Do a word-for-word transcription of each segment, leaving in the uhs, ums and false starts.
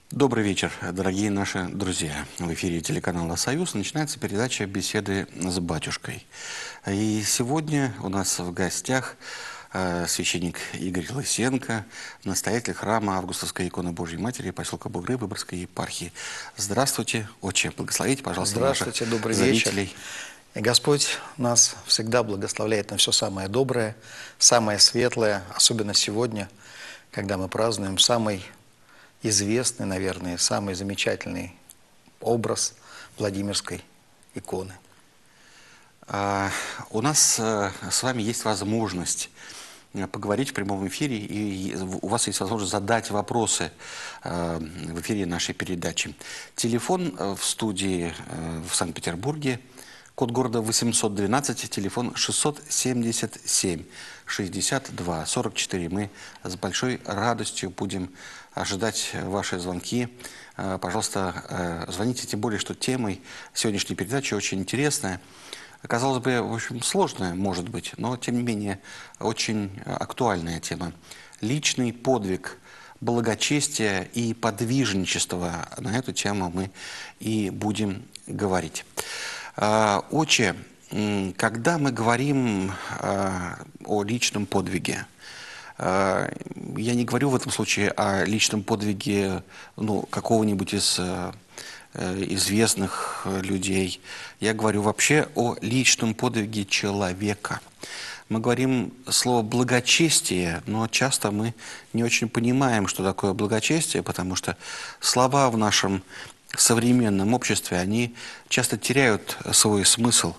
Добрый вечер, дорогие наши друзья. В эфире телеканала «Союз» начинается передача «Беседы с батюшкой». И сегодня у нас в гостях э, священник Игорь Лысенко, настоятель храма Августовской иконы Божьей Матери поселка Бугры Выборгской епархии. Здравствуйте, отче. Благословите, пожалуйста, наших Здравствуйте, добрый зрителей. вечер. И Господь нас всегда благословляет на все самое доброе, самое светлое, особенно сегодня, когда мы празднуем самый известный, наверное, самый замечательный образ Владимирской иконы. А, у нас а, с вами есть возможность поговорить в прямом эфире, и у вас есть возможность задать вопросы а, в эфире нашей передачи. Телефон в студии а, в Санкт-Петербурге, код города восемьсот двенадцать, телефон шестьсот семьдесят семь шестьдесят два сорок четыре. Мы с большой радостью будем ожидать ваши звонки. Пожалуйста, звоните, тем более, что темой сегодняшней передачи очень интересная. Казалось бы, в общем, сложная, может быть, но, тем не менее, очень актуальная тема. Личный подвиг, благочестие и подвижничество. На эту тему мы и будем говорить. Отче, когда мы говорим о личном подвиге, я не говорю в этом случае о личном подвиге ну, какого-нибудь из известных людей. Я говорю вообще о личном подвиге человека. Мы говорим слово «благочестие», но часто мы не очень понимаем, что такое благочестие, потому что слова в нашем современном обществе, они часто теряют свой смысл,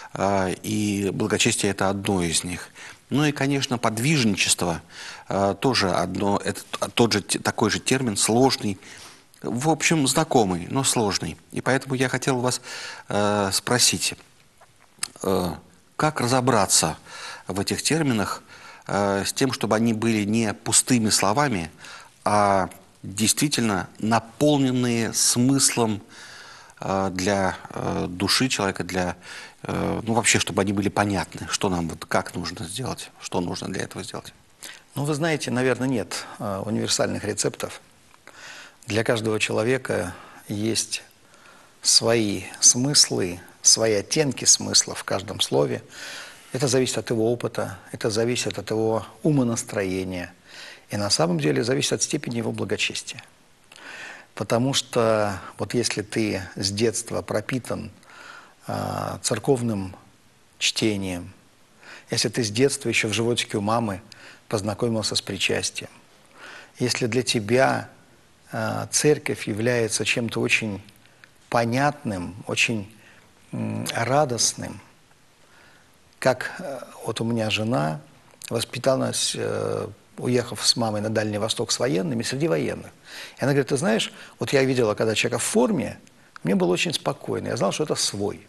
и благочестие – это одно из них. Ну и, конечно, подвижничество тоже одно, это тот же, такой же термин, сложный, в общем, знакомый, но сложный. И поэтому я хотел вас э, спросить, э, как разобраться в этих терминах э, с тем, чтобы они были не пустыми словами, а действительно наполненные смыслом э, для э, души человека, для, э, ну вообще, чтобы они были понятны, что нам, вот, как нужно сделать, что нужно для этого сделать. Ну, вы знаете, наверное, нет э, универсальных рецептов. Для каждого человека есть свои смыслы, свои оттенки смысла в каждом слове. Это зависит от его опыта, это зависит от его умонастроения. И на самом деле зависит от степени его благочестия. Потому что вот если ты с детства пропитан э, церковным чтением, если ты с детства еще в животике у мамы познакомился с причастием, если для тебя церковь является чем-то очень понятным, очень радостным. Как вот у меня жена воспиталась, уехав с мамой на Дальний Восток с военными, среди военных. И она говорит, ты знаешь, вот я видела, когда человека в форме, мне было очень спокойно, я знал, что это свой.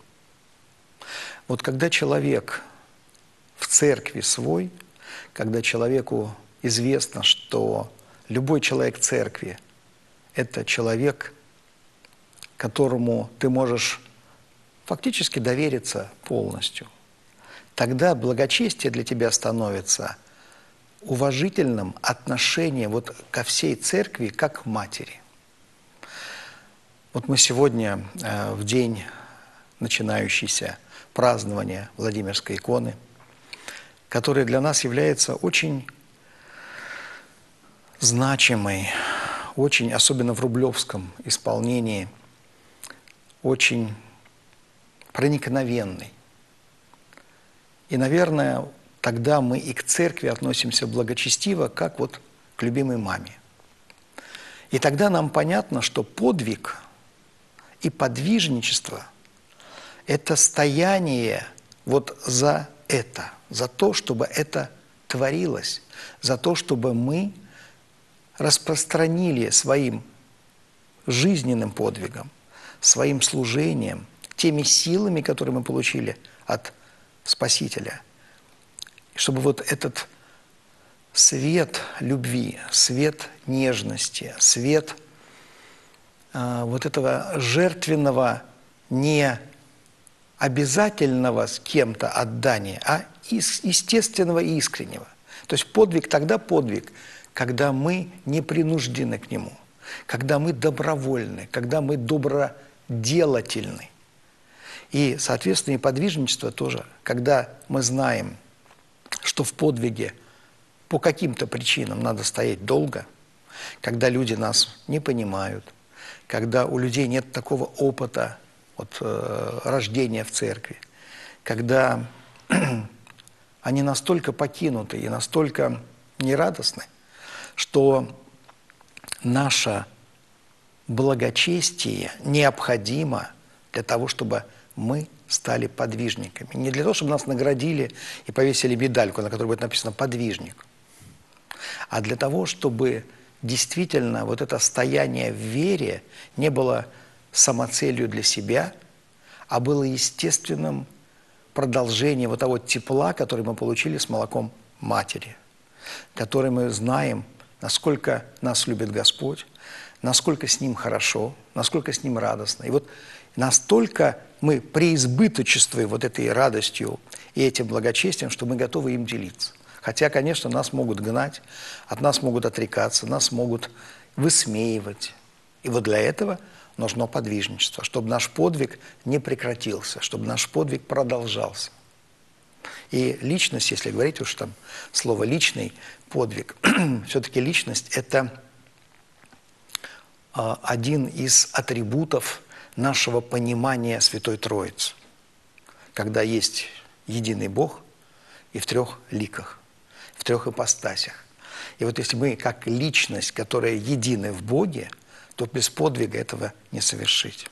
Вот когда человек в церкви свой, когда человеку известно, что любой человек в церкви это человек, которому ты можешь фактически довериться полностью. Тогда благочестие для тебя становится уважительным отношением вот ко всей церкви, как к матери. Вот мы сегодня, э, в день начинающийся празднования Владимирской иконы, которая для нас является очень значимой, очень, особенно в рублевском исполнении, очень проникновенный. И, наверное, тогда мы и к церкви относимся благочестиво, как вот к любимой маме. И тогда нам понятно, что подвиг и подвижничество – это стояние вот за это, за то, чтобы это творилось, за то, чтобы мы распространили своим жизненным подвигом, своим служением, теми силами, которые мы получили от Спасителя. Чтобы вот этот свет любви, свет нежности, свет э, вот этого жертвенного, не обязательного с кем-то отдания, а естественного и искреннего. То есть подвиг тогда подвиг, когда мы не принуждены к нему, когда мы добровольны, когда мы доброделательны. И, соответственно, и подвижничество тоже, когда мы знаем, что в подвиге по каким-то причинам надо стоять долго, когда люди нас не понимают, когда у людей нет такого опыта от э, рождения в церкви, когда они настолько покинуты и настолько нерадостны, что наше благочестие необходимо для того, чтобы мы стали подвижниками. Не для того, чтобы нас наградили и повесили медальку, на которой будет написано «подвижник», а для того, чтобы действительно вот это стояние в вере не было самоцелью для себя, а было естественным продолжением вот того тепла, который мы получили с молоком матери, который мы знаем, насколько нас любит Господь, насколько с Ним хорошо, насколько с Ним радостно. И вот настолько мы преизбыточествуем вот этой радостью и этим благочестием, что мы готовы им делиться. Хотя, конечно, нас могут гнать, от нас могут отрекаться, нас могут высмеивать. И вот для этого нужно подвижничество, чтобы наш подвиг не прекратился, чтобы наш подвиг продолжался. И личность, если говорить уж там слово «личный подвиг», все-таки личность – это один из атрибутов нашего понимания Святой Троицы, когда есть единый Бог и в трех ликах, в трех ипостасях. И вот если мы как личность, которая едины в Боге, то без подвига этого не совершить.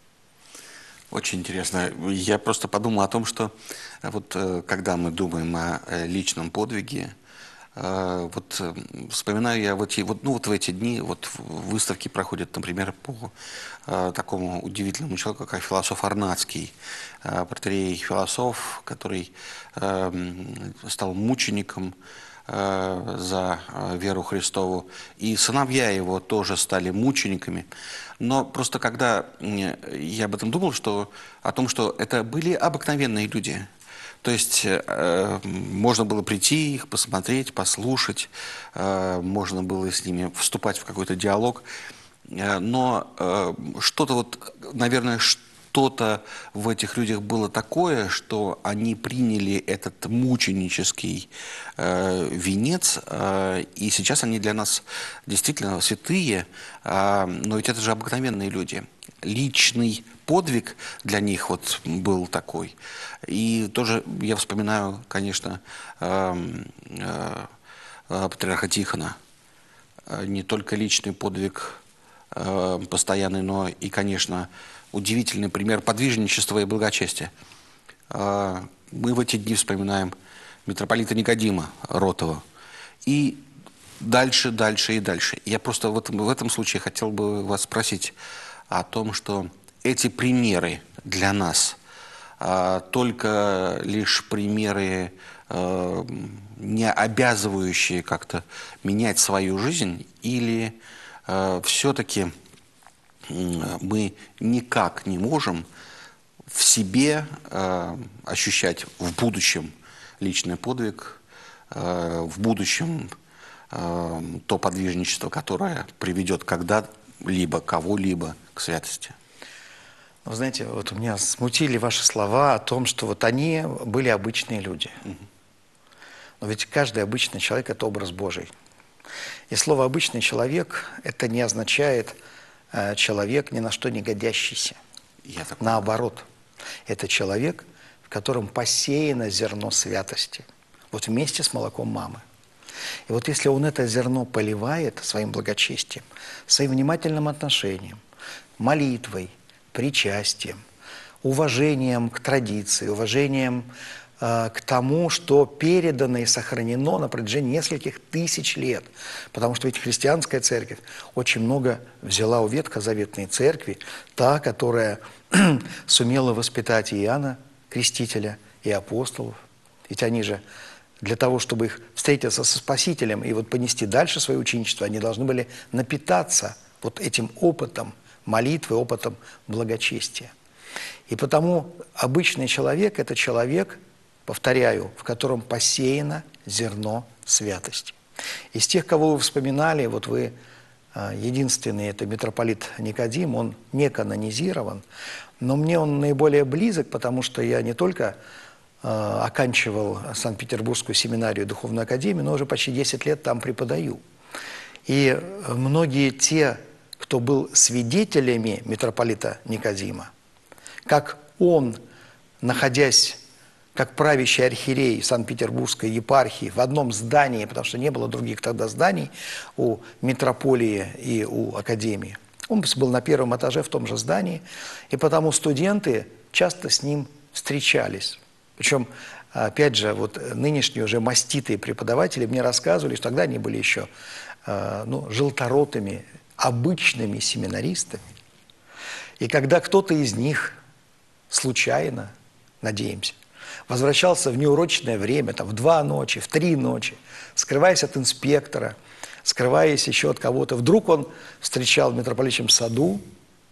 Очень интересно. Я просто подумал о том, что вот когда мы думаем о личном подвиге, вот вспоминаю я вот, вот, ну, вот в эти дни вот выставки проходят, например, по э, такому удивительному человеку, как философ Арнацкий, э, протоиерей-философ, который э, стал мучеником э, за э, веру Христову, и сыновья его тоже стали мучениками. Но просто когда я об этом думал, что, о том, что это были обыкновенные люди. То есть э, можно было прийти их, посмотреть, послушать, э, можно было с ними вступать в какой-то диалог, э, но э, что-то вот, наверное, что-то в этих людях было такое, что они приняли этот мученический э, венец, э, и сейчас они для нас действительно святые, э, но ведь это же обыкновенные люди. Личный подвиг для них вот был такой. И тоже я вспоминаю, конечно, э, э, патриарха Тихона. Не только личный подвиг э, постоянный, но и, конечно, удивительный пример подвижничества и благочестия. Э, мы в эти дни вспоминаем митрополита Никодима Ротова. И дальше, дальше и дальше. Я просто в этом, в этом случае хотел бы вас спросить о том, что эти примеры для нас а, только лишь примеры, а, не обязывающие как-то менять свою жизнь, или а, все-таки мы никак не можем в себе а, ощущать в будущем личный подвиг, а, в будущем а, то подвижничество, которое приведет когда-либо кого-либо к святости? Вы знаете, вот меня смутили ваши слова о том, что вот они были обычные люди. Но ведь каждый обычный человек – это образ Божий. И слово «обычный человек» – это не означает э, человек, ни на что не годящийся. Я такой... Наоборот, это человек, в котором посеяно зерно святости. Вот вместе с молоком мамы. И вот если он это зерно поливает своим благочестием, своим внимательным отношением, молитвой, причастием, уважением к традиции, уважением э, к тому, что передано и сохранено на протяжении нескольких тысяч лет. Потому что ведь христианская церковь очень много взяла у ветхозаветной церкви, та, которая сумела воспитать и Иоанна Крестителя, и апостолов. Ведь они же для того, чтобы их встретиться со Спасителем и вот понести дальше свое ученичество, они должны были напитаться вот этим опытом молитвы, опытом благочестия. И потому обычный человек – это человек, повторяю, в котором посеяно зерно святости. Из тех, кого вы вспоминали, вот вы Единственный – это митрополит Никодим, он не канонизирован, но мне он наиболее близок, потому что я не только э, оканчивал Санкт-Петербургскую семинарию и Духовную академию, но уже почти десять лет там преподаю. И многие те, кто был свидетелями митрополита Никодима, как он, находясь как правящий архиерей Санкт-Петербургской епархии в одном здании, потому что не было других тогда зданий у митрополии и у академии. Он был на первом этаже в том же здании, и потому студенты часто с ним встречались. Причем, опять же, вот нынешние уже маститые преподаватели мне рассказывали, что тогда они были еще ну, желторотыми, обычными семинаристами. И когда кто-то из них случайно, надеемся, возвращался в неурочное время, там, в два ночи, в три ночи, скрываясь от инспектора, скрываясь еще от кого-то. Вдруг он встречал в митрополитчем саду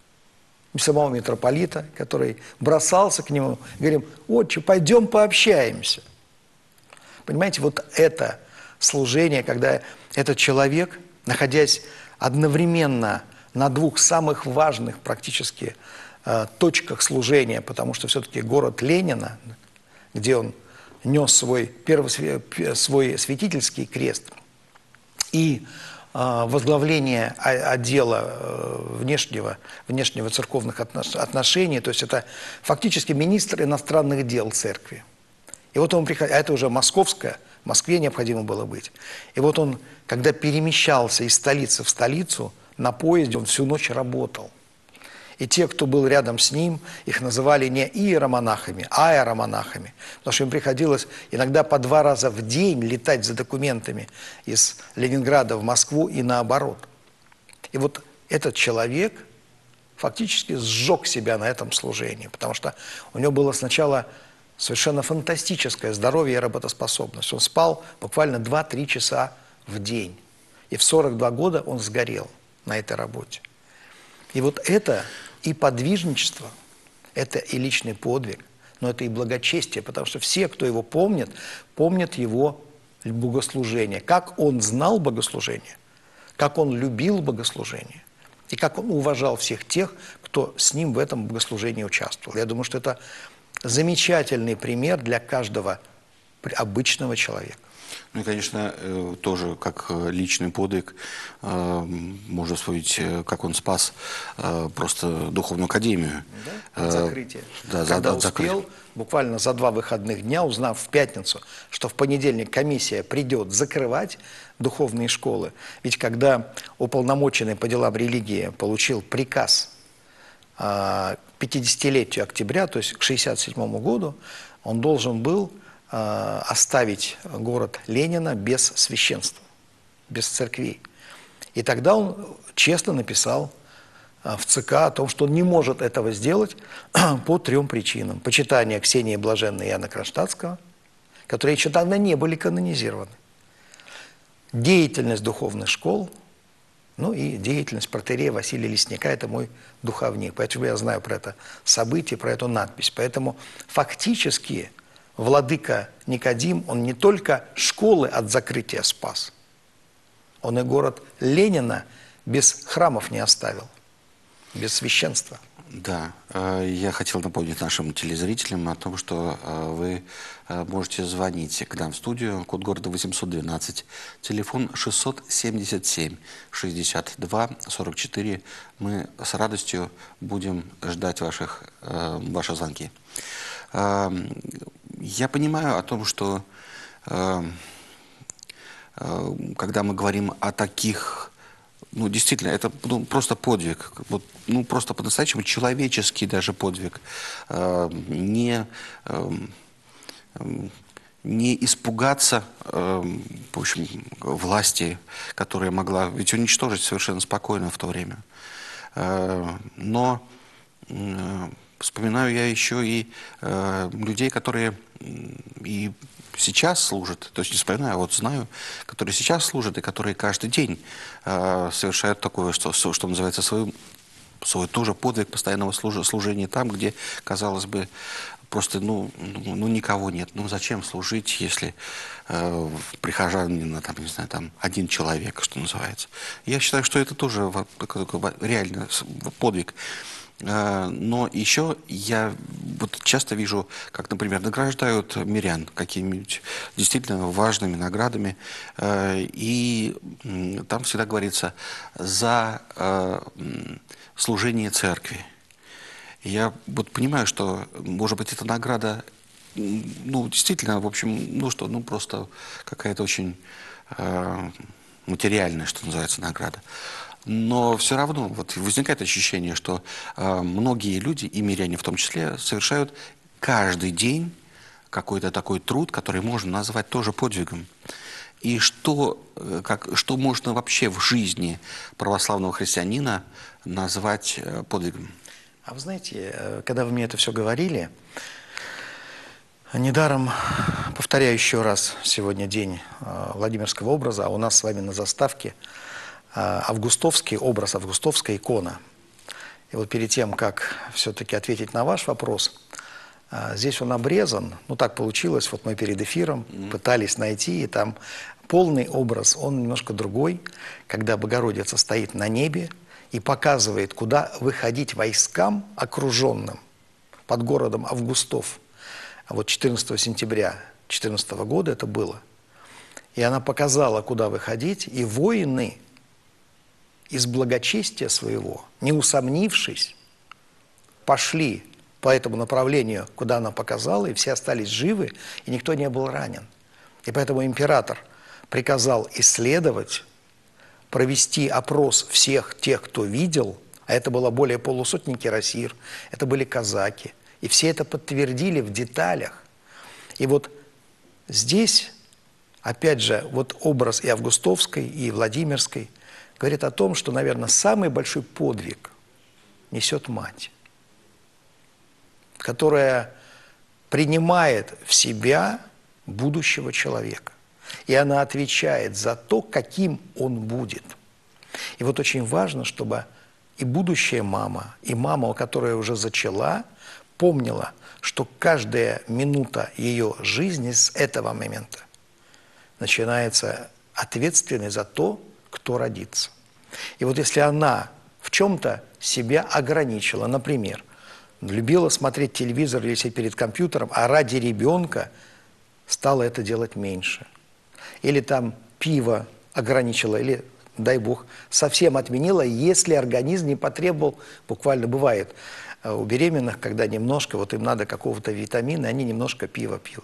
самого митрополита, который бросался к нему, говорим: «Отче, пойдем пообщаемся». Понимаете, вот это служение, когда этот человек, находясь одновременно на двух самых важных практически э, точках служения, потому что все-таки город Ленина, где он нес свой, первый, свой святительский крест, и э, возглавление отдела э, внешнего, внешнего церковных отношений, то есть это фактически министр иностранных дел церкви. И вот он приходил, а это уже московское, в Москве необходимо было быть. И вот он, когда перемещался из столицы в столицу, на поезде он всю ночь работал. И те, кто был рядом с ним, их называли не иеромонахами, а аэромонахами. Потому что им приходилось иногда по два раза в день летать за документами из Ленинграда в Москву и наоборот. И вот этот человек фактически сжег себя на этом служении, потому что у него было сначала совершенно фантастическое здоровье и работоспособность. Он спал буквально два-три часа в день. И в сорок два года он сгорел на этой работе. И вот это и подвижничество, это и личный подвиг, но это и благочестие, потому что все, кто его помнит, помнят его богослужение. Как он знал богослужение, как он любил богослужение, и как он уважал всех тех, кто с ним в этом богослужении участвовал. Я думаю, что это замечательный пример для каждого обычного человека. Ну и, конечно, тоже как личный подвиг можно вспомнить, как он спас просто Духовную академию. Да, от закрытия. Да, Когда от успел, закрытия. буквально за два выходных дня, узнав в пятницу, что в понедельник комиссия придет закрывать духовные школы. Ведь когда уполномоченный по делам религии получил приказ к пятидесятилетию октября, то есть к шестьдесят седьмому году, он должен был оставить город Ленина без священства, без церквей. И тогда он честно написал в ЦК о том, что он не может этого сделать по трем причинам. Почитание Ксении Блаженной и Иоанна Кронштадтского, которые еще тогда не были канонизированы. Деятельность духовных школ, ну и деятельность протоиерея Василия Лесника, это мой духовник. Поэтому я знаю про это событие, про эту надпись. Поэтому фактически владыка Никодим, он не только школы от закрытия спас, он и город Ленина без храмов не оставил, без священства. Да, я хотел напомнить нашим телезрителям о том, что вы можете звонить к нам в студию, код города восемьсот двенадцать, телефон шестьсот семьдесят семь шестьдесят два сорок четыре. Мы с радостью будем ждать ваших, ваши звонки. Я понимаю о том, что когда мы говорим о таких, ну, действительно, это ну, просто подвиг, вот, ну, просто по-настоящему человеческий даже подвиг. Э, не, э, не испугаться, э, в общем, власти, которая могла ведь уничтожить совершенно спокойно в то время. Э, но э, вспоминаю я еще и э, людей, которые и сейчас служат, то есть не вспоминаю, а вот знаю, которые сейчас служат и которые каждый день э, совершают такое, что, что называется, свою свой тоже подвиг постоянного служ- служения там, где, казалось бы, просто, ну, ну, ну, никого нет. Ну, зачем служить, если э, прихожанина, там, не знаю, там, один человек, что называется. Я считаю, что это тоже во- такой, такой реально с- подвиг. Э, Но еще я вот часто вижу, как, например, награждают мирян какими-нибудь действительно важными наградами, э, и м, там всегда говорится за э, м, служение церкви. Я вот понимаю, что, может быть, эта награда, м, ну, действительно, в общем, ну что, ну, просто какая-то очень э, материальная, что называется, награда. Но все равно вот возникает ощущение, что э, многие люди, и миряне в том числе, совершают каждый день какой-то такой труд, который можно назвать тоже подвигом. И что, э, как, что можно вообще в жизни православного христианина назвать э, подвигом? А вы знаете, э, когда вы мне это все говорили, недаром, повторяю еще раз, сегодня день э, Владимирского образа, а у нас с вами на заставке э, августовский образ, августовская икона. И вот перед тем, как все-таки ответить на ваш вопрос, э, здесь он обрезан, ну так получилось, вот мы перед эфиром пытались найти, и там полный образ, он немножко другой, когда Богородица стоит на небе и показывает, куда выходить войскам окруженным под городом Августов. А вот четырнадцатого сентября две тысячи четырнадцатого года это было. И она показала, куда выходить, и воины из благочестия своего, не усомнившись, пошли по этому направлению, куда она показала, и все остались живы, и никто не был ранен. И поэтому император приказал исследовать, провести опрос всех тех, кто видел, а это было более полусотни кирасир, это были казаки, и все это подтвердили в деталях. И вот здесь, опять же, вот образ и Августовской, и Владимирской говорит о том, что, наверное, самый большой подвиг несет мать, которая принимает в себя будущего человека. И она отвечает за то, каким он будет. И вот очень важно, чтобы и будущая мама, и мама, которая уже зачала, помнила, что каждая минута ее жизни с этого момента начинается ответственность за то, кто родится. И вот если она в чем-то себя ограничила, например, любила смотреть телевизор или сидеть перед компьютером, а ради ребенка стала это делать меньше. Или там пиво ограничила, или, дай бог, совсем отменила, если организм не потребовал, буквально бывает у беременных, когда немножко, вот им надо какого-то витамина, они немножко пива пьют.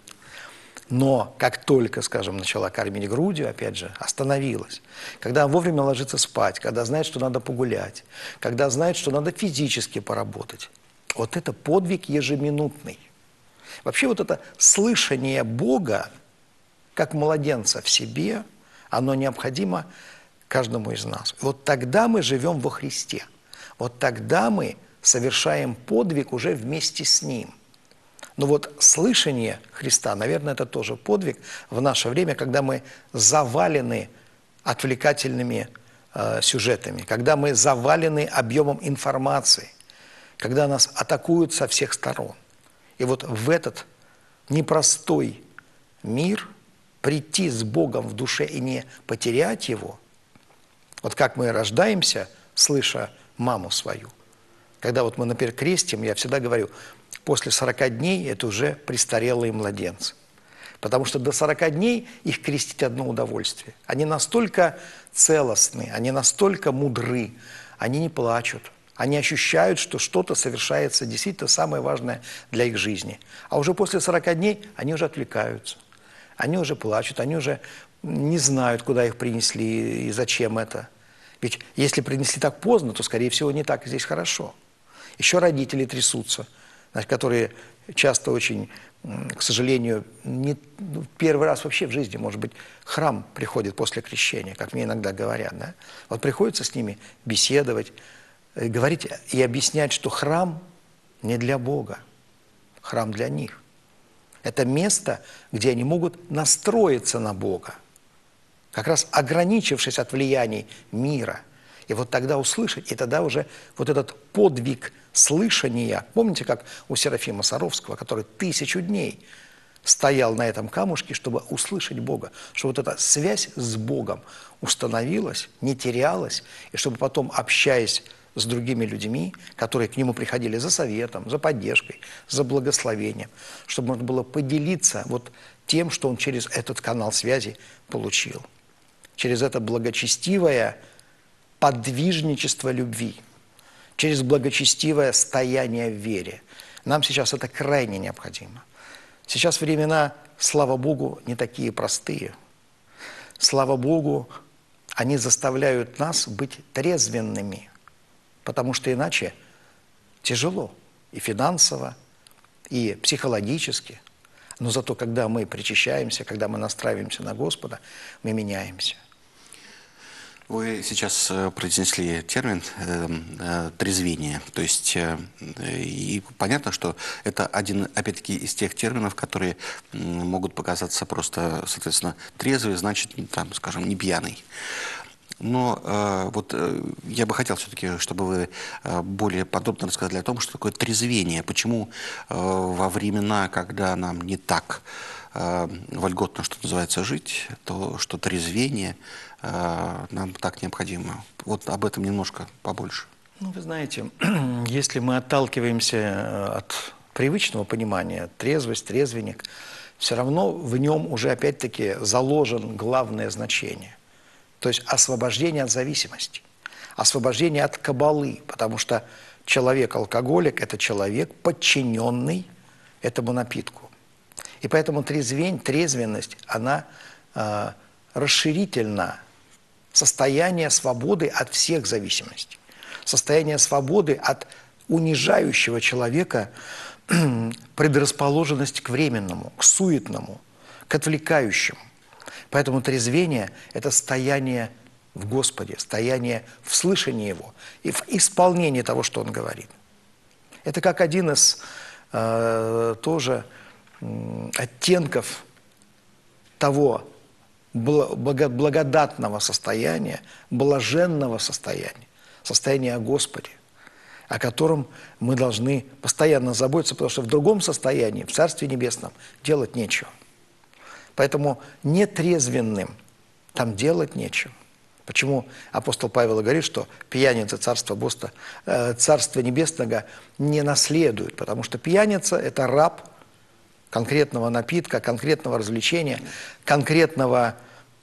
Но как только, скажем, начала кормить грудью, опять же, остановилась. Когда вовремя ложится спать, когда знает, что надо погулять, когда знает, что надо физически поработать. Вот это подвиг ежеминутный. Вообще вот это слышание Бога, как младенца в себе, оно необходимо каждому из нас. И вот тогда мы живем во Христе. Вот тогда мы совершаем подвиг уже вместе с Ним. Но вот слышание Христа, наверное, это тоже подвиг в наше время, когда мы завалены отвлекательными э, сюжетами, когда мы завалены объемом информации, когда нас атакуют со всех сторон. И вот в этот непростой мир прийти с Богом в душе и не потерять Его, вот как мы рождаемся, слыша маму свою. Когда вот мы, например, крестим, я всегда говорю, после сорока дней это уже престарелые младенцы. Потому что до сорока дней их крестить одно удовольствие. Они настолько целостны, они настолько мудры, они не плачут. Они ощущают, что что-то совершается действительно самое важное для их жизни. А уже после сорока дней они уже отвлекаются. Они уже плачут, они уже не знают, куда их принесли и зачем это. Ведь если принесли так поздно, то, скорее всего, не так и здесь хорошо. Еще родители трясутся, которые часто очень, к сожалению, не, ну, первый раз вообще в жизни, может быть, храм приходит после крещения, как мне иногда говорят. Да? Вот приходится с ними беседовать, говорить и объяснять, что храм не для Бога, храм для них. Это место, где они могут настроиться на Бога, как раз ограничившись от влияний мира. И вот тогда услышать, и тогда уже вот этот подвиг слышания, помните, как у Серафима Саровского, который тысячу дней стоял на этом камушке, чтобы услышать Бога, чтобы вот эта связь с Богом установилась, не терялась, и чтобы потом, общаясь с другими людьми, которые к нему приходили за советом, за поддержкой, за благословением, чтобы можно было поделиться вот тем, что он через этот канал связи получил, через это благочестивое подвижничество любви, через благочестивое стояние в вере. Нам сейчас это крайне необходимо. Сейчас времена, слава Богу, не такие простые. Слава Богу, они заставляют нас быть трезвенными, потому что иначе тяжело и финансово, и психологически. Но зато, когда мы причащаемся, когда мы настраиваемся на Господа, мы меняемся. Вы сейчас произнесли термин э, э, трезвение, то есть э, и понятно, что это один, опять-таки, из тех терминов, которые э, могут показаться просто, соответственно, трезвый, значит, там, скажем, не пьяный. Но э, вот э, я бы хотел все-таки, чтобы вы э, более подробно рассказали о том, что такое трезвение, почему э, во времена, когда нам не так э, вольготно, что называется, жить, то что трезвение э, нам так необходимо. Вот об этом немножко побольше. Ну, вы знаете, если мы отталкиваемся от привычного понимания, трезвость, трезвенник, все равно в нем уже опять-таки заложен главное значение. То есть освобождение от зависимости, освобождение от кабалы, потому что человек-алкоголик – это человек, подчиненный этому напитку. И поэтому трезвень, трезвенность, она э, расширительна, состояние свободы от всех зависимостей, состояние свободы от унижающего человека предрасположенность к временному, к суетному, к отвлекающему. Поэтому трезвение – это стояние в Господе, стояние в слышании Его и в исполнении того, что Он говорит. Это как один из э, тоже э, оттенков того благо, благодатного состояния, блаженного состояния, состояния о Господе, о котором мы должны постоянно заботиться, потому что в другом состоянии, в Царстве Небесном, делать нечего. Поэтому нетрезвенным там делать нечего. Почему апостол Павел говорит, что пьяница Царства, Боста, э, Царства Небесного не наследует, потому что пьяница – это раб конкретного напитка, конкретного развлечения, конкретного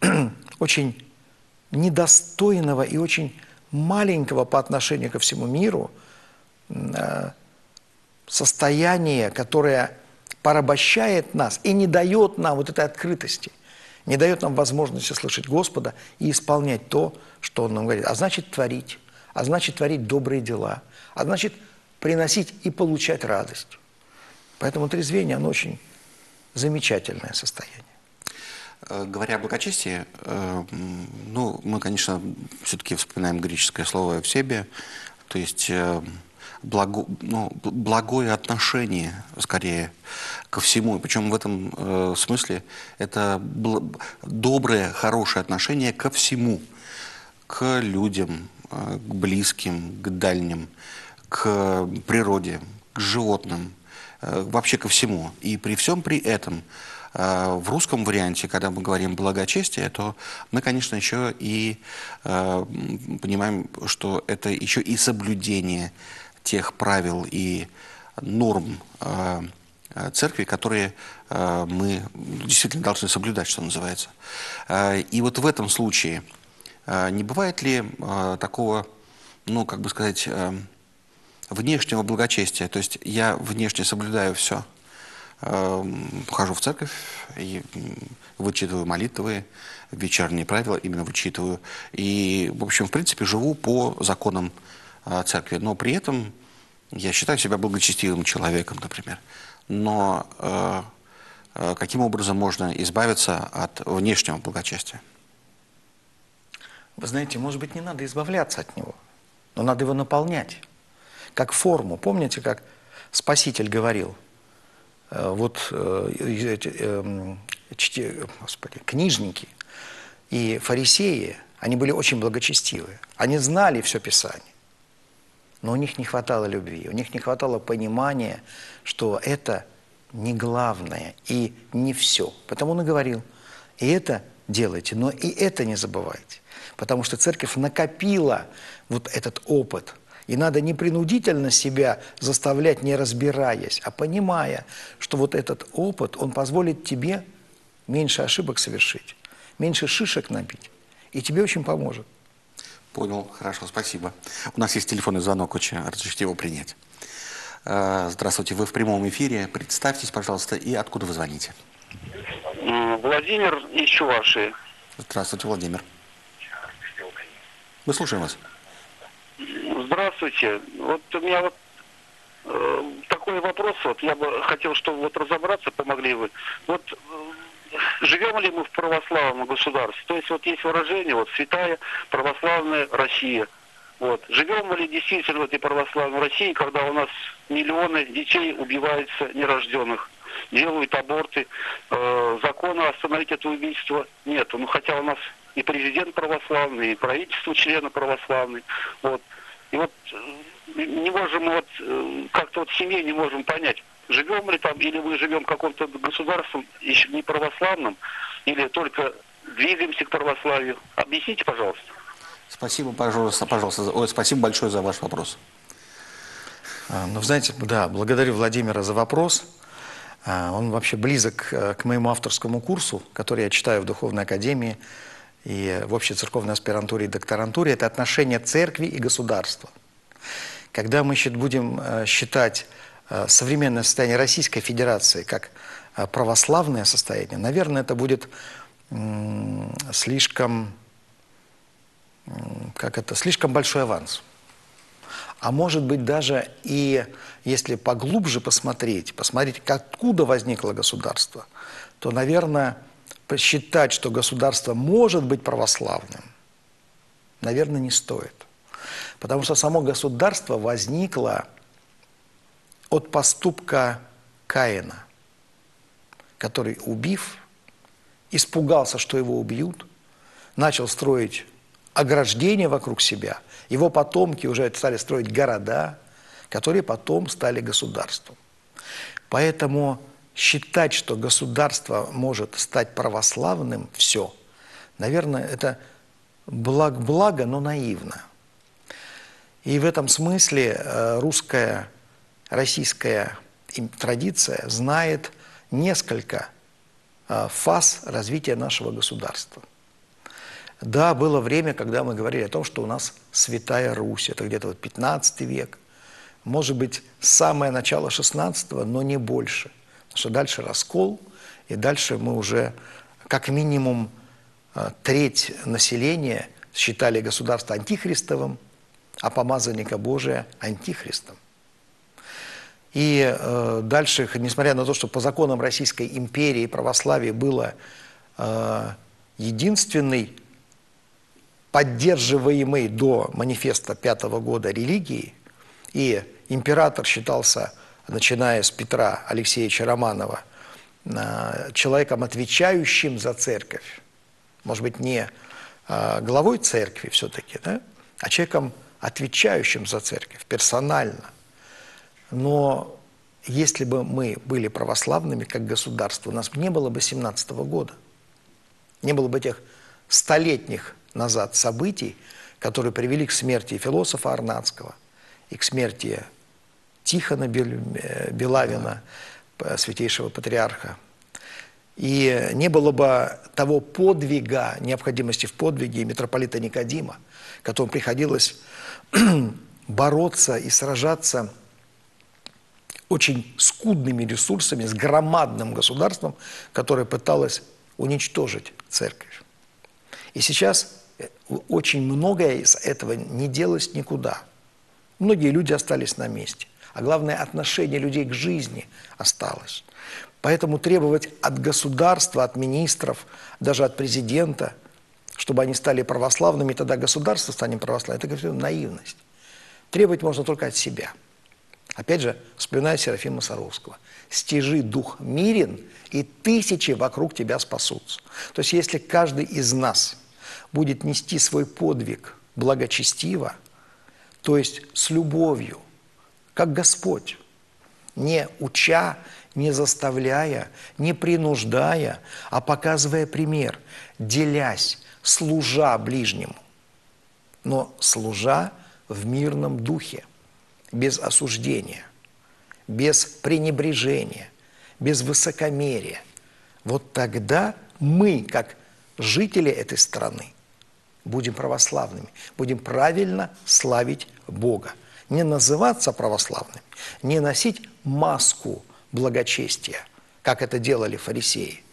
очень недостойного и очень маленького по отношению ко всему миру э, состояния, которое порабощает нас и не дает нам вот этой открытости, не дает нам возможности слышать Господа и исполнять то, что Он нам говорит. А значит, творить, а значит, творить добрые дела, а значит, приносить и получать радость. Поэтому трезвение, оно очень замечательное состояние. Говоря о благочестии, ну, мы, конечно, все-таки вспоминаем греческое слово «эвсебия», то есть благо, ну, благое отношение, скорее, ко всему. Причем в этом э, смысле это доброе, хорошее отношение ко всему. К людям, э, к близким, к дальним, к природе, к животным, э, вообще ко всему. И при всем при этом э, в русском варианте, когда мы говорим благочестие, то мы, конечно, еще и э, понимаем, что это еще и соблюдение тех правил и норм э, церкви, которые э, мы действительно должны соблюдать, что называется. Э, и вот в этом случае э, не бывает ли э, такого, ну, как бы сказать, э, внешнего благочестия? То есть я внешне соблюдаю все, э, хожу в церковь и вычитываю молитвы, вечерние правила именно вычитываю. И, в общем, в принципе, живу по законам церкви, но при этом я считаю себя благочестивым человеком, например. Но э, э, каким образом можно избавиться от внешнего благочестия? Вы знаете, может быть, не надо избавляться от него, но надо его наполнять, как форму. Помните, как Спаситель говорил, э, вот э, э, э, чти, господи, книжники и фарисеи, Они были очень благочестивые. Они знали все Писание. Но у них не хватало любви, у них не хватало понимания, что это не главное и не все. Потому он и говорил, и это делайте, но и это не забывайте. Потому что церковь накопила вот этот опыт. И надо не принудительно себя заставлять, не разбираясь, а понимая, что вот этот опыт, он позволит тебе меньше ошибок совершить, меньше шишек набить. И тебе очень поможет. Понял, хорошо, спасибо. У нас есть телефонный звонок, очень разрешите его принять. Здравствуйте, вы в прямом эфире. Представьтесь, пожалуйста, и откуда вы звоните? Владимир из Чувашии. Здравствуйте, Владимир. Мы слушаем вас. Здравствуйте. Вот у меня вот э, такой вопрос. Вот я бы хотел, чтобы вот разобраться, помогли вы. Вот э, живем ли мы в православном государстве? То есть вот есть выражение, вот святая православная Россия. Вот. Живем мы ли действительно в этой православной России, когда у нас миллионы детей убиваются нерожденных, делают аборты, э, закона остановить это убийство нету. Ну хотя у нас и президент православный, и правительство члены православные. Вот. И вот не можем вот как-то вот семей не можем понять, живем ли там, или мы живем в каком-то государстве еще не православном, или только двигаемся к православию. Объясните, пожалуйста. Спасибо, пожалуйста, пожалуйста. Ой, спасибо большое за ваш вопрос. Ну, знаете, да, благодарю Владимира за вопрос. Он вообще близок к моему авторскому курсу, который я читаю в Духовной Академии и в общей церковной аспирантуре и докторантуре. Это отношение церкви и государства. Когда мы будем считать современное состояние Российской Федерации как православное состояние, наверное, это будет слишком, как это, слишком большой аванс. А может быть даже и, если поглубже посмотреть, посмотреть, откуда возникло государство, то, наверное, посчитать, что государство может быть православным, наверное, не стоит. Потому что само государство возникло от поступка Каина, который, убив, испугался, что его убьют, начал строить ограждение вокруг себя. Его потомки уже стали строить города, которые потом стали государством. Поэтому считать, что государство может стать православным, все, наверное, это благ-благо, но наивно. И в этом смысле русская, российская традиция знает несколько фаз развития нашего государства. Да, было время, когда мы говорили о том, что у нас Святая Русь, это где-то вот пятнадцатый век, может быть, самое начало шестнадцатого, но не больше. Потому что дальше раскол, и дальше мы уже как минимум треть населения считали государство антихристовым, а помазанника Божия антихристом. И э, дальше, несмотря на то, что по законам Российской империи православие было э, единственной поддерживаемой до манифеста пятого года религии, и император считался, начиная с Петра Алексеевича Романова, человеком, отвечающим за церковь. Может быть, не главой церкви все-таки, да? А человеком, отвечающим за церковь, персонально. Но если бы мы были православными как государство, у нас не было бы семнадцатого года. Не было бы тех столетних назад событий, которые привели к смерти философа Арнадского и к смерти Тихона Белавина, святейшего патриарха. И не было бы того подвига, необходимости в подвиге митрополита Никодима, которому приходилось бороться и сражаться очень скудными ресурсами с громадным государством, которое пыталось уничтожить церковь. И сейчас очень многое из этого не делось никуда. Многие люди остались на месте. А главное, отношение людей к жизни осталось. Поэтому требовать от государства, от министров, даже от президента, чтобы они стали православными, и тогда государство станет православным, это наивность. Требовать можно только от себя. Опять же, вспоминая Серафима Саровского. «Стяжи дух мирен, и тысячи вокруг тебя спасутся». То есть, если каждый из нас будет нести свой подвиг благочестиво, то есть с любовью, как Господь, не уча, не заставляя, не принуждая, а показывая пример, делясь, служа ближнему, но служа в мирном духе, без осуждения, без пренебрежения, без высокомерия. Вот тогда мы, как жители этой страны, будем православными, будем правильно славить Бога. Не называться православными, не носить маску благочестия, как это делали фарисеи,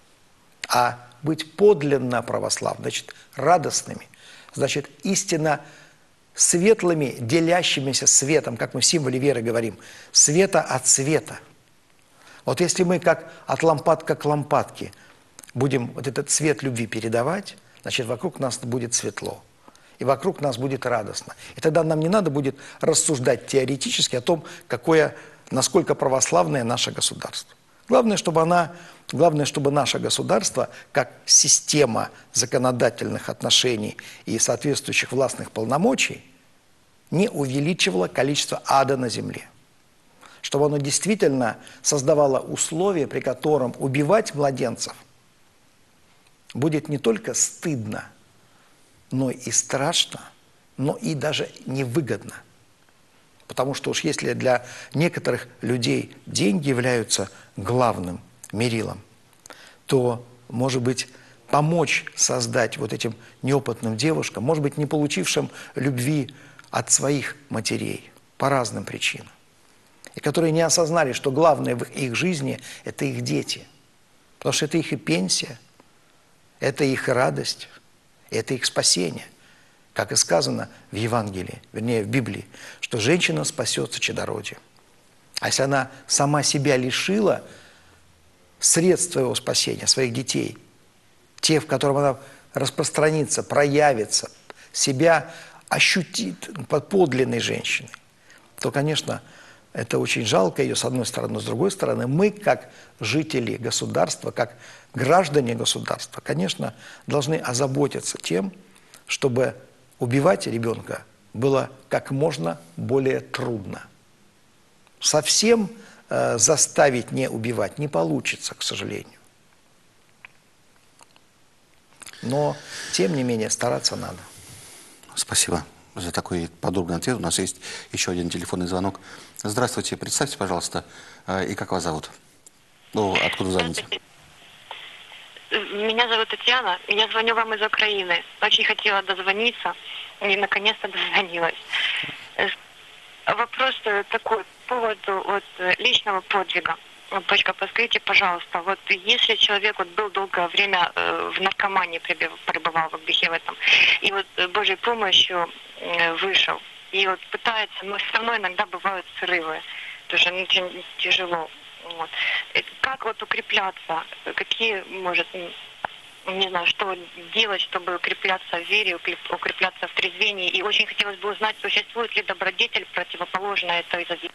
а быть подлинно православными, значит, радостными, значит, истинно светлыми, делящимися светом, как мы в символе веры говорим, света от света. Вот если мы как от лампадка к лампадке будем вот этот свет любви передавать, значит, вокруг нас будет светло, и вокруг нас будет радостно. И тогда нам не надо будет рассуждать теоретически о том, какое, насколько православное наше государство. Главное, чтобы она, главное, чтобы наше государство, как система законодательных отношений и соответствующих властных полномочий, не увеличивало количество ада на земле. Чтобы оно действительно создавало условия, при котором убивать младенцев будет не только стыдно, но и страшно, но и даже невыгодно. Потому что уж если для некоторых людей деньги являются главным мерилом, то, может быть, помочь создать вот этим неопытным девушкам, может быть, не получившим любви от своих матерей по разным причинам, и которые не осознали, что главное в их жизни – это их дети, потому что это их и пенсия, это их и радость, это их спасение. Как и сказано в Евангелии, вернее, в Библии, что женщина спасется чадородием. А если она сама себя лишила средств своего спасения, своих детей, те, в котором она распространится, проявится, себя ощутит под подлинной женщиной, то, конечно, это очень жалко ее, с одной стороны, но с другой стороны, мы, как жители государства, как граждане государства, конечно, должны озаботиться тем, чтобы убивать ребенка было как можно более трудно. Совсем э, заставить не убивать не получится, к сожалению. Но, тем не менее, стараться надо. Спасибо за такой подробный ответ. У нас есть еще один телефонный звонок. Здравствуйте, представьте, пожалуйста, и как вас зовут? Ну, откуда звоните? Меня зовут Татьяна, я звоню вам из Украины. Очень хотела дозвониться, и наконец-то дозвонилась. Вопрос такой по поводу вот, личного подвига. Бочка, подскажите, пожалуйста, вот если человек вот, был долгое время э, в наркомании, пребывал в грехе в этом, и вот Божьей помощью э, вышел, и вот пытается, но все равно иногда бывают срывы, тоже очень тяжело. Вот. Как вот укрепляться, какие, может, не знаю, что делать, чтобы укрепляться в вере, укрепляться в трезвении, и очень хотелось бы узнать, существует ли добродетель противоположная этой зависимости.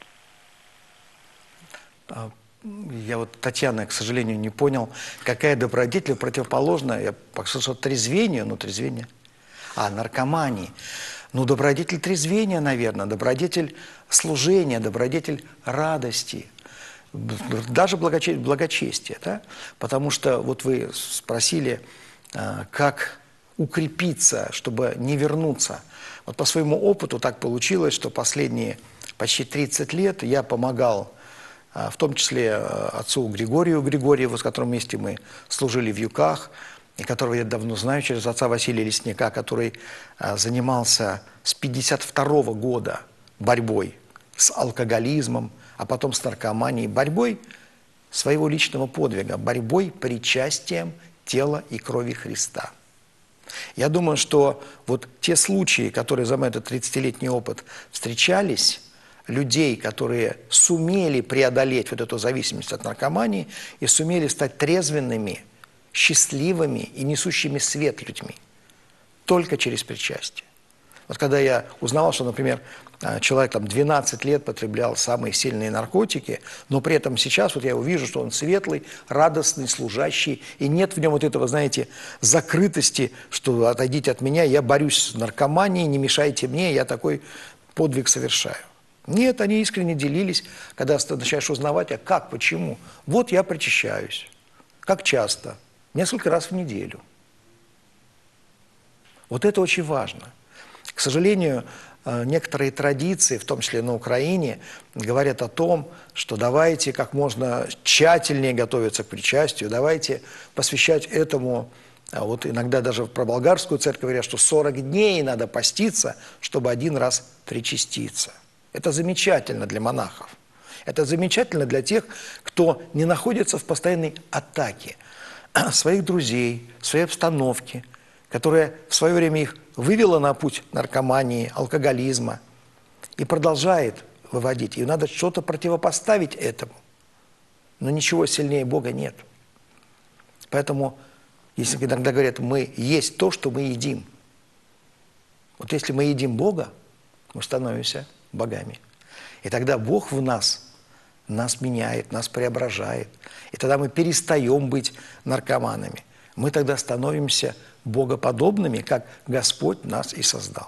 Я вот, Татьяна, к сожалению, не понял, какая добродетель противоположна, я послышал трезвению, ну, трезвение, а, наркомании. Ну, добродетель трезвения, наверное, добродетель служения, добродетель радости, даже благочестие, благочестие, да? Потому что вот вы спросили, как укрепиться, чтобы не вернуться. Вот по своему опыту так получилось, что последние почти тридцать лет я помогал, в том числе отцу Григорию Григорьеву, с которым вместе мы служили в Юках, и которого я давно знаю через отца Василия Лесника, который занимался с пятьдесят второго года борьбой с алкоголизмом, а потом с наркоманией, борьбой своего личного подвига, борьбой причастием тела и крови Христа. Я думаю, что вот те случаи, которые за мой этот тридцатилетний опыт встречались, людей, которые сумели преодолеть вот эту зависимость от наркомании и сумели стать трезвенными, счастливыми и несущими свет людьми только через причастие. Вот когда я узнавал, что, например, человек там двенадцать лет потреблял самые сильные наркотики, но при этом сейчас вот я увижу, что он светлый, радостный, служащий, и нет в нем вот этого, знаете, закрытости, что отойдите от меня, я борюсь с наркоманией, не мешайте мне, я такой подвиг совершаю. Нет, они искренне делились, когда начинаешь узнавать, а как, почему. Вот я причащаюсь. Как часто? Несколько раз в неделю. Вот это очень важно. К сожалению, некоторые традиции, в том числе на Украине, говорят о том, что давайте как можно тщательнее готовиться к причастию, давайте посвящать этому, вот иногда даже про болгарскую церковь говорят, что сорок дней надо поститься, чтобы один раз причаститься. Это замечательно для монахов. Это замечательно для тех, кто не находится в постоянной атаке своих друзей, своей обстановки, которая в свое время их вывела на путь наркомании, алкоголизма и продолжает выводить. И надо что-то противопоставить этому. Но ничего сильнее Бога нет. Поэтому, если иногда говорят, мы есть то, что мы едим. Вот если мы едим Бога, мы становимся богами. И тогда Бог в нас нас меняет, нас преображает. И тогда мы перестаем быть наркоманами. Мы тогда становимся богоподобными, как Господь нас и создал.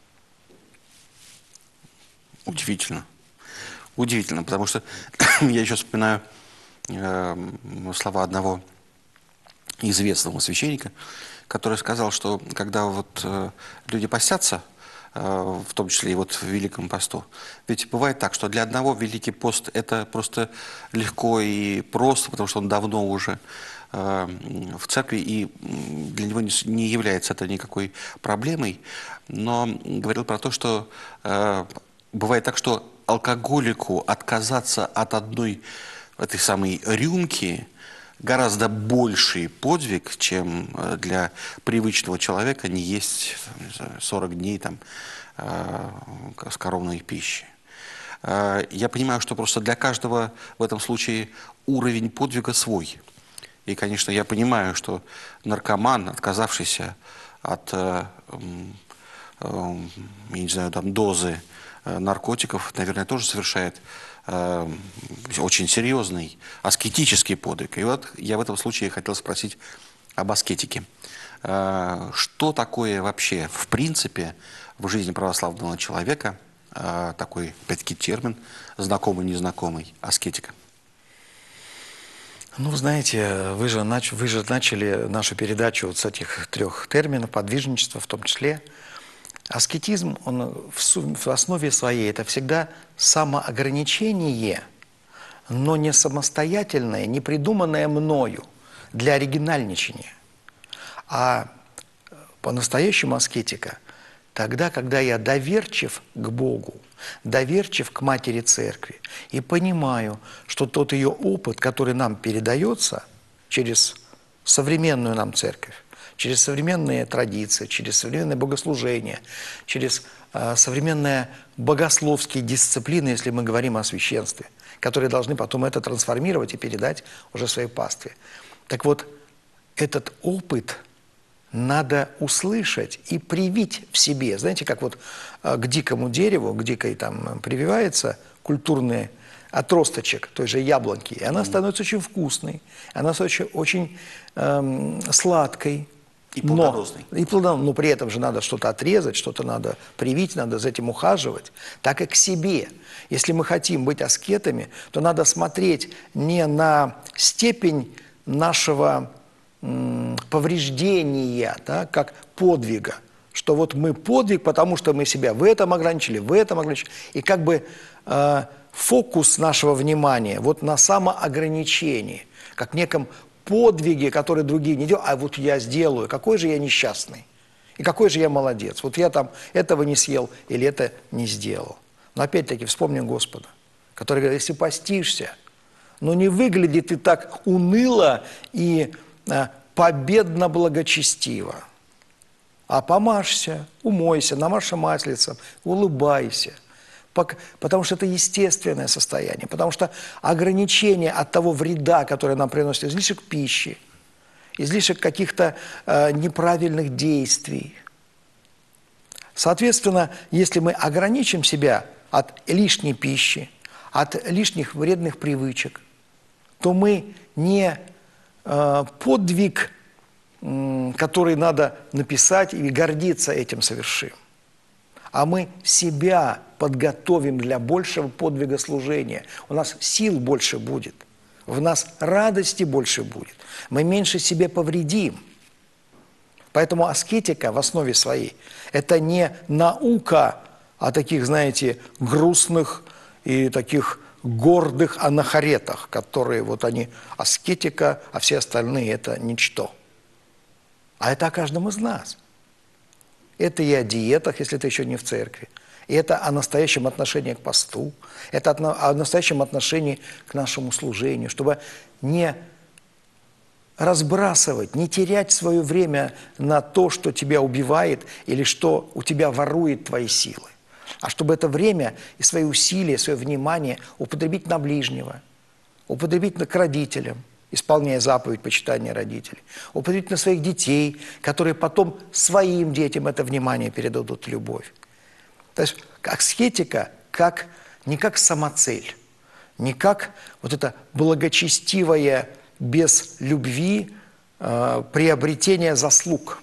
Удивительно. Удивительно, потому что я еще вспоминаю э, слова одного известного священника, который сказал, что когда вот э, люди постятся, в том числе и вот в Великом посту. Ведь бывает так, что для одного Великий пост – это просто легко и просто, потому что он давно уже э, в церкви, и для него не является это никакой проблемой. Но говорил про то, что э, бывает так, что алкоголику отказаться от одной этой самой рюмки гораздо больший подвиг, чем для привычного человека не есть сорок дней там, с коровной пищи. Я понимаю, что просто для каждого в этом случае уровень подвига свой. И, конечно, я понимаю, что наркоман, отказавшийся от, я не знаю, там, дозы наркотиков, наверное, тоже совершает очень серьезный аскетический подвиг. И вот я в этом случае хотел спросить об аскетике. Что такое вообще, в принципе, в жизни православного человека, такой, опять-таки, термин, знакомый, незнакомый, аскетика? Ну, знаете, вы же, нач... вы же начали нашу передачу вот с этих трех терминов, подвижничество в том числе. Аскетизм, он в, су... в основе своей, это всегда самоограничение, но не самостоятельное, не придуманное мною для оригинальничания. А по-настоящему аскетика тогда, когда я доверчив к Богу, доверчив к Матери Церкви и понимаю, что тот ее опыт, который нам передается через современную нам Церковь, через современные традиции, через современное богослужение, через э, современные богословские дисциплины, если мы говорим о священстве, которые должны потом это трансформировать и передать уже своей пастве. Так вот, этот опыт надо услышать и привить в себе. Знаете, как вот э, к дикому дереву, к дикой там прививается культурный отросточек той же яблоньки, и она mm. становится очень вкусной, она становится очень, очень эм, сладкой. И плодоносной. Но, и плодоносной. Но при этом же надо что-то отрезать, что-то надо привить, надо за этим ухаживать. Так и к себе. Если мы хотим быть аскетами, то надо смотреть не на степень нашего м, повреждения, да, как подвига, что вот мы подвиг, потому что мы себя в этом ограничили, в этом ограничили. И как бы э, фокус нашего внимания вот на самоограничении, как неком подвиги, которые другие не делают, а вот я сделаю, какой же я несчастный, и какой же я молодец. Вот я там этого не съел или это не сделал. Но опять-таки вспомним Господа, который говорит, если постишься, но не выглядит ты так уныло и а, победно-благочестиво, а помажься, умойся, намажься маслицем, улыбайся. Потому что это естественное состояние, потому что ограничение от того вреда, которое нам приносит излишек пищи, излишек каких-то э, неправильных действий, Соответственно, если мы ограничим себя от лишней пищи, от лишних вредных привычек, то мы не э, подвиг, э, который надо написать и гордиться этим совершим, а мы себя подготовим для большего подвига служения. У нас сил больше будет, в нас радости больше будет, мы меньше себе повредим. Поэтому аскетика в основе своей – это не наука о таких, знаете, грустных и таких гордых анахаретах, которые вот они аскетика, а все остальные – это ничто. А это о каждом из нас. Это и о диетах, если ты еще не в церкви. И это о настоящем отношении к посту. Это о настоящем отношении к нашему служению, чтобы не разбрасывать, не терять свое время на то, что тебя убивает или что у тебя ворует твои силы. А чтобы это время и свои усилия, свое внимание употребить на ближнего, употребить к родителям, исполняя заповедь почитания родителей, употребить на своих детей, которые потом своим детям это внимание передадут любовь. То есть аскетика как, не как самоцель, не как вот это благочестивое без любви э, приобретение заслуг,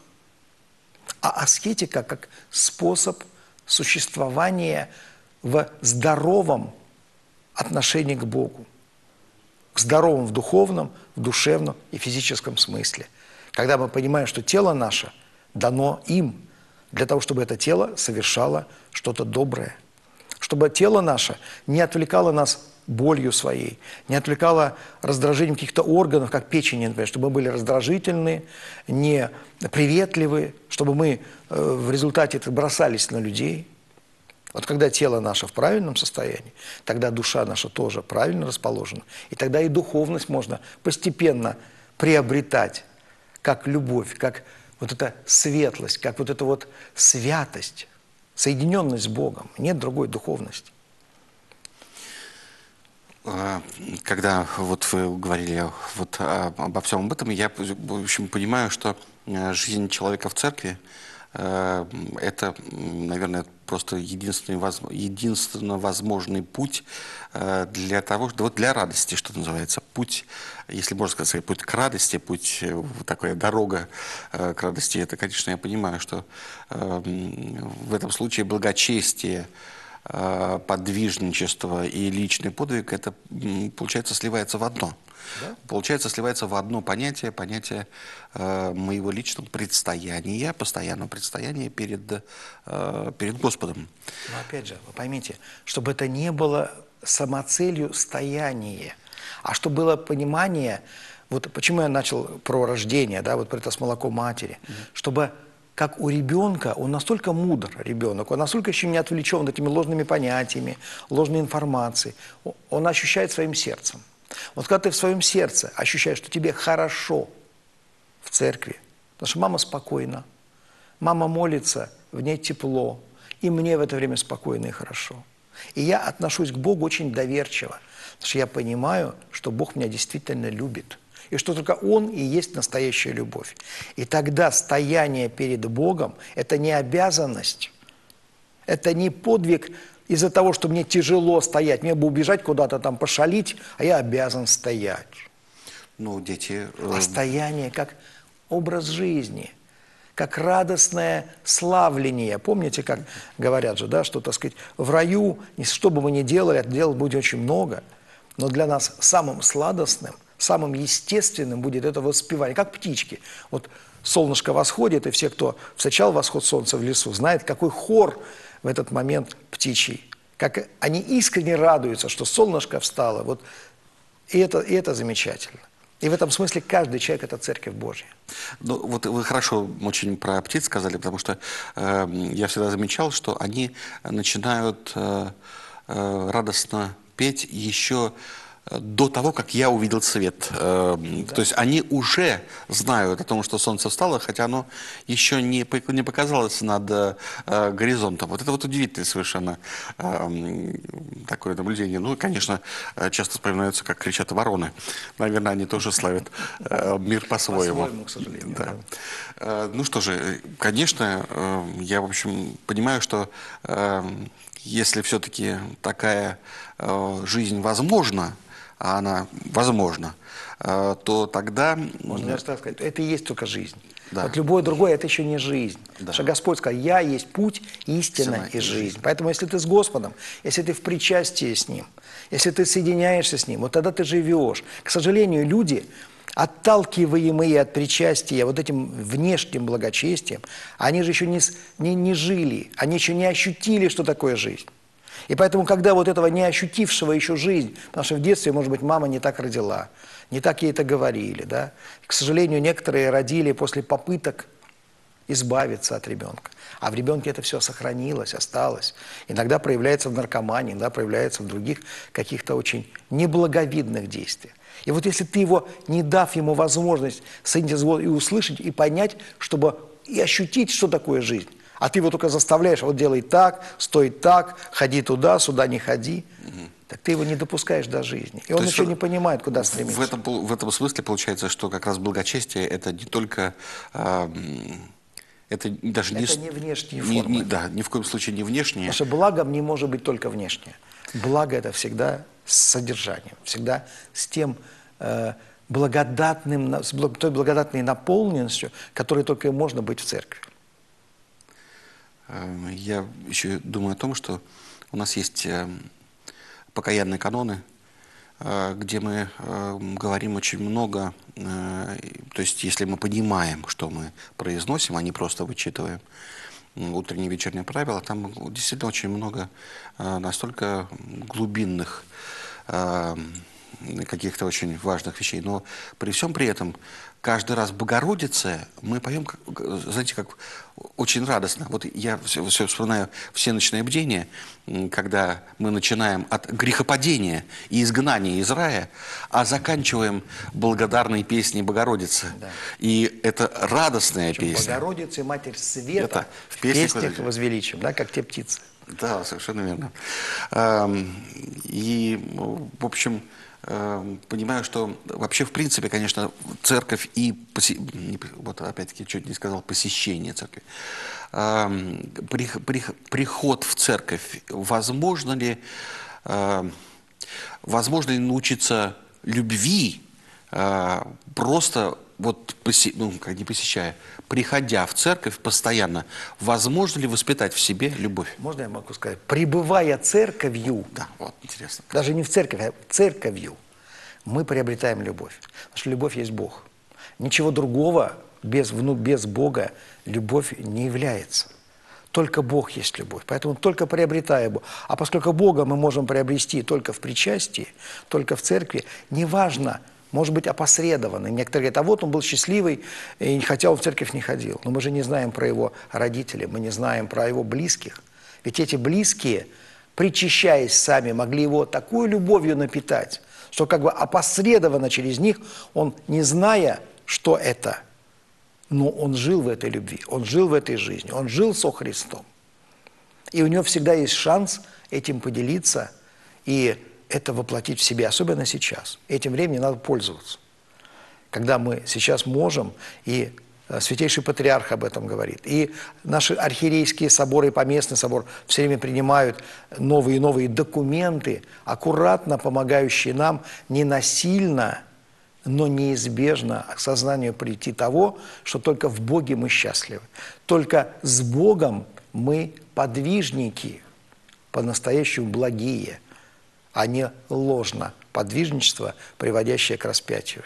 а аскетика как способ существования в здоровом отношении к Богу, к здоровому в духовном, в душевном и физическом смысле. Когда мы понимаем, что тело наше дано им для того, чтобы это тело совершало что-то доброе, чтобы тело наше не отвлекало нас болью своей, не отвлекало раздражением каких-то органов, как печень, например, чтобы мы были раздражительны, не приветливы, чтобы мы э, в результате бросались на людей. Вот когда тело наше в правильном состоянии, тогда душа наша тоже правильно расположена, и тогда и духовность можно постепенно приобретать, как любовь, как вот эта светлость, как вот эта вот святость, соединенность с Богом. Нет другой духовности. Когда вот вы говорили вот обо всем об этом, я, в общем, понимаю, что жизнь человека в церкви – это, наверное, просто единственный, единственно возможный путь для того, вот для радости, что называется, путь, если можно сказать, путь к радости, путь, такая дорога к радости. Это, конечно, я понимаю, что в этом случае благочестие, подвижничество и личный подвиг, это, получается, сливается в одно. Да? Получается, сливается в одно понятие, понятие э, моего личного предстояния, постоянного предстояния перед, э, перед Господом. Но опять же, вы поймите, чтобы это не было самоцелью стояния, а чтобы было понимание, вот почему я начал про рождение, да, вот про это с молоком матери, mm-hmm. чтобы как у ребенка, он настолько мудр, ребенок, он настолько еще не отвлечен этими ложными понятиями, ложной информацией, он ощущает своим сердцем. Вот когда ты в своем сердце ощущаешь, что тебе хорошо в церкви, потому что мама спокойна, мама молится, в ней тепло, и мне в это время спокойно и хорошо. И я отношусь к Богу очень доверчиво, потому что я понимаю, что Бог меня действительно любит, и что только Он и есть настоящая любовь. И тогда стояние перед Богом – это не обязанность, это не подвиг из-за того, что мне тяжело стоять. Мне бы убежать куда-то там, пошалить, а я обязан стоять. Ну, дети... Э... А стояние как образ жизни, как радостное славление. Помните, как говорят же, да, что, так сказать, в раю, что бы мы ни делали, это делать будет очень много, но для нас самым сладостным, самым естественным будет это воспевание, как птички. Вот солнышко восходит, и все, кто встречал восход солнца в лесу, знает, какой хор в этот момент птичий. Как они искренне радуются, что солнышко встало. Вот. И, это, и это замечательно. И в этом смысле каждый человек – это Церковь Божья. Ну, вот вы хорошо очень про птиц сказали, потому что э, я всегда замечал, что они начинают э, э, радостно петь еще до того, как я увидел свет. Э, Да. То есть они уже знают о том, что солнце встало, хотя оно еще не, пок- не показалось над э, э, горизонтом. Вот это вот удивительное совершенно э, м, такое наблюдение. Ну, и, конечно, э, часто вспоминаются, как кричат вороны. Наверное, они тоже славят э, мир по-своему. По-своему, к сожалению. Да. Э, Ну что же, конечно, э, я, в общем, понимаю, что э, если все-таки такая э, жизнь возможна, а она возможна, э, то тогда... Можно даже так сказать, это и есть только жизнь. Да. Вот любое другое – это еще не жизнь. Да. Потому что Господь сказал, «Я есть путь, истина Истина и и жизнь». жизнь. Поэтому если ты с Господом, если ты в причастии с Ним, если ты соединяешься с Ним, вот тогда ты живешь. К сожалению, люди, отталкиваемые от причастия вот этим внешним благочестием, они же еще не, с- не, не жили, они еще не ощутили, что такое жизнь. И поэтому, когда вот этого не ощутившего еще жизнь, потому что в детстве, может быть, мама не так родила, не так ей это говорили, да, к сожалению, некоторые родили после попыток избавиться от ребенка. А в ребенке это все сохранилось, осталось. Иногда проявляется в наркомании, иногда проявляется в других каких-то очень неблаговидных действиях. И вот если ты его, не дав ему возможность соединиться с Богом и услышать, и понять, чтобы и ощутить, что такое жизнь, а ты его только заставляешь, вот делай так, стой так, ходи туда, сюда не ходи, так ты его не допускаешь до жизни. И он есть еще в- не понимает, куда В стремиться. этом, пол- в этом смысле получается, что как раз благочестие это не только... а, м, это даже не, Это с- не внешние не- формы. не- да, ни в коем случае не внешнее. Потому что благом не может быть только внешнее. Благо – это всегда с содержанием, всегда с тем э, благодатным, на- с благ- той благодатной наполненностью, которой только и можно быть в церкви. Э, Я еще думаю о том, что у нас есть э, покаянные каноны, э, где мы э, говорим очень много, э, и- то есть если мы понимаем, что мы произносим, а не просто вычитываем м, утренние и вечерние правила, там действительно очень много э, настолько глубинных э, каких-то очень важных вещей. Но при всем при этом каждый раз в Богородице мы поем, как- знаете, как очень радостно. Вот я все, все вспоминаю все ночные бдения, м, когда мы начинаем от грехопадения и изгнания из рая, а заканчиваем благодарной песней Богородицы. Да. И это радостная песня. Богородица и Матерь Света Это в в песнях песнях вот эти. возвеличим, да, как те птицы. Да, совершенно верно. Эм, И, ну, в общем, эм, понимаю, что вообще, в принципе, конечно, церковь и, посе- не п- вот опять-таки, чуть не сказал, посещение церкви, Эм, прих- прих- приход в церковь, возможно ли, эм, возможно ли научиться любви э, просто вот, посе- ну, как не посещая, приходя в церковь постоянно, возможно ли воспитать в себе любовь? Можно я могу сказать? Пребывая церковью, Да, вот, интересно. даже не в церковь, а церковью, мы приобретаем любовь. Потому что любовь есть Бог. Ничего другого без, вну- без Бога любовь не является. Только Бог есть любовь. Поэтому только приобретая Бога. А поскольку Бога мы можем приобрести только в причастии, только в церкви, неважно, может быть опосредованно. Некоторые говорят, а вот он был счастливый, и хотя он в церковь не ходил. Но мы же не знаем про его родителей, мы не знаем про его близких. Ведь эти близкие, причащаясь сами, могли его такой любовью напитать, что как бы опосредованно через них он, не зная, что это, но он жил в этой любви, он жил в этой жизни, он жил со Христом. И у него всегда есть шанс этим поделиться и это воплотить в себе, особенно сейчас. Этим временем надо пользоваться. Когда мы сейчас можем, и э, Святейший Патриарх об этом говорит, и наши архиерейские соборы и поместный собор все время принимают новые и новые документы, аккуратно помогающие нам не насильно, но неизбежно к сознанию прийти того, что только в Боге мы счастливы. Только с Богом мы подвижники, по-настоящему благие, а не ложно подвижничество, приводящее к распятию.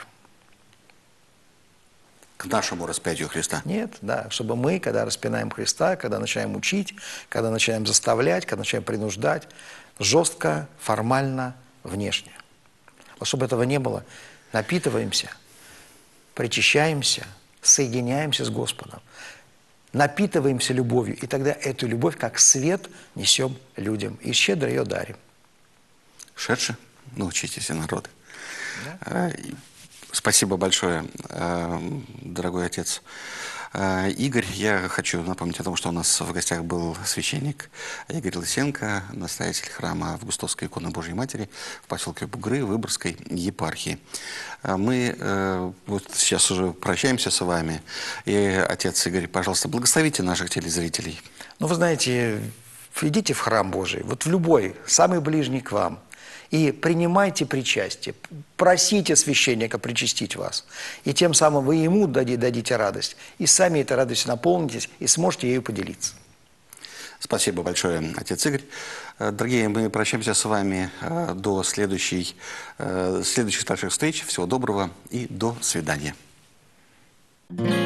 К нашему распятию Христа. Нет, да, чтобы мы, когда распинаем Христа, когда начинаем учить, когда начинаем заставлять, когда начинаем принуждать, жестко, формально, внешне. Вот чтобы этого не было, напитываемся, причащаемся, соединяемся с Господом, напитываемся любовью, и тогда эту любовь, как свет, несем людям, и щедро ее дарим. Шедше? научитесь, и народы. Да. Спасибо большое, дорогой отец. Игорь, я хочу напомнить о том, что у нас в гостях был священник Игорь Лысенко, настоятель храма Августовской иконы Божьей Матери в поселке Бугры Выборгской епархии. Мы э, вот сейчас уже прощаемся с вами. И, отец Игорь, пожалуйста, благословите наших телезрителей. Ну, вы знаете, идите в храм Божий, вот в любой, самый ближний к вам, и принимайте причастие, просите священника причастить вас. И тем самым вы ему дадите радость, и сами этой радостью наполнитесь, и сможете ею поделиться. Спасибо большое, отец Игорь. Дорогие, мы прощаемся с вами до следующей, следующих наших встреч. Всего доброго и до свидания.